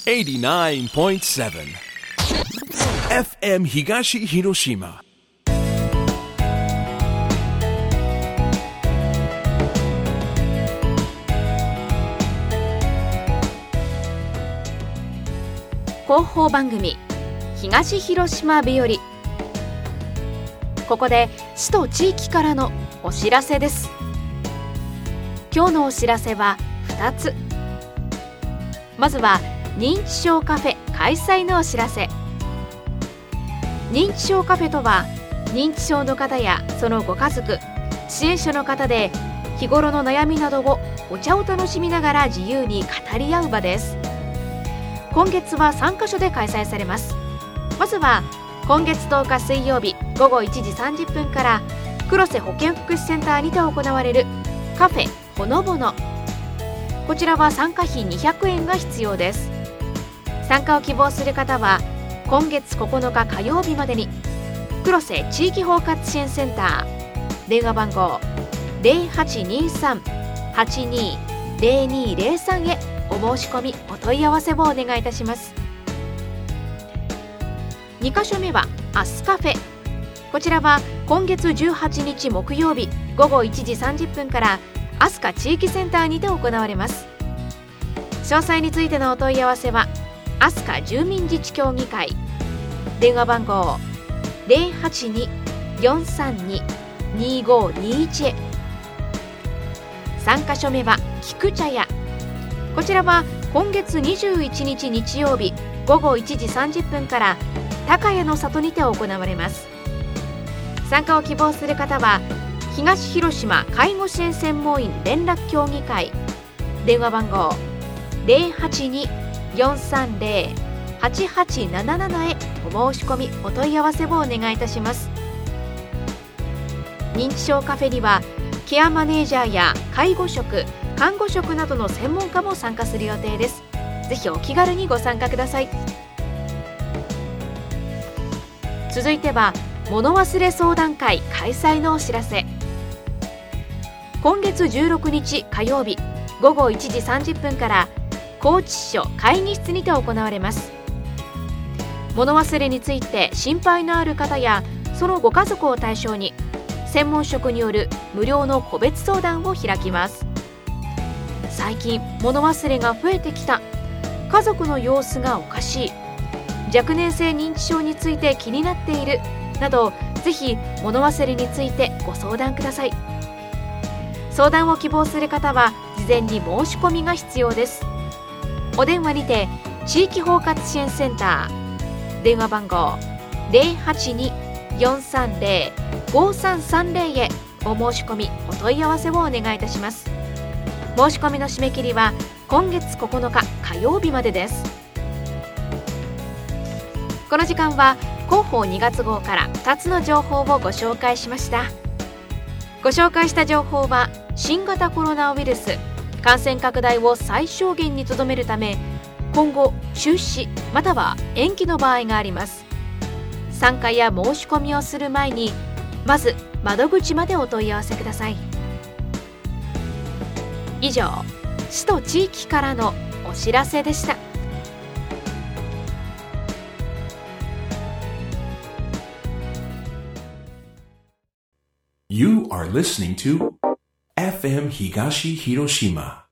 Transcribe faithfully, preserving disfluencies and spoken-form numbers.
エイティナインポイントセブン エフエム 東広島。 広報番組東広島日和。ここで市と地域からのお知らせです。今日のお知らせはふたつ。まずは認知症カフェ開催のお知らせ。認知症カフェとは、認知症の方やそのご家族、支援者の方で日頃の悩みなどをお茶を楽しみながら自由に語り合う場です。今月はさんカ所で開催されます。まずは今月とおか水曜日ごごいちじさんじゅっぷんから黒瀬保健福祉センターにて行われるカフェほのぼの。こちらは参加費にひゃくえんが必要です。参加を希望する方は今月ここのか火曜日までに黒瀬地域包括支援センター電話番号 ゼロはちにさん はちにゼロにゼロさん へお申し込みお問い合わせをお願いいたします。にカ所目はアスカフェ。こちらは今月じゅうはちにち木曜日ごごいちじさんじゅっぷんからアスカ地域センターにて行われます。詳細についてのお問い合わせはアスカ住民自治協議会電話番号 ゼロはちに よんさんに にごにいち へ。さんカ所目は菊茶屋。こちらは今月にじゅういちにち日曜日ごごいちじさんじゅっぷんから高谷の里にて行われます。参加を希望する方は東広島介護支援専門員連絡協議会電話番号 ゼロはちに よんさんゼロ はちはちななな へお申し込みお問い合わせをお願いいたします。認知症カフェにはケアマネージャーや介護職、看護職などの専門家も参加する予定です。ぜひお気軽にご参加ください。続いては物忘れ相談会開催のお知らせ。今月じゅうろくにち火曜日ごごいちじさんじゅっぷんから高知支所会議室にて行われます。物忘れについて心配のある方やそのご家族を対象に専門職による無料の個別相談を開きます。最近物忘れが増えてきた、家族の様子がおかしい、若年性認知症について気になっているなど、ぜひ物忘れについてご相談ください。相談を希望する方は事前に申し込みが必要です。お電話にて地域包括支援センター電話番号 ゼロはちに よんさんゼロ ごさんさんゼロ へお申し込みお問い合わせをお願いいたします。申し込みの締め切りは今月ここのか火曜日までです。この時間は広報にがつ号からふたつの情報をご紹介しました。ご紹介した情報は新型コロナウイルス感染拡大を最小限にとどめるため、今後中止または延期の場合があります。参加や申し込みをする前にまず窓口までお問い合わせください。以上、市と地域からのお知らせでした。 You are listening to エフエム 東広島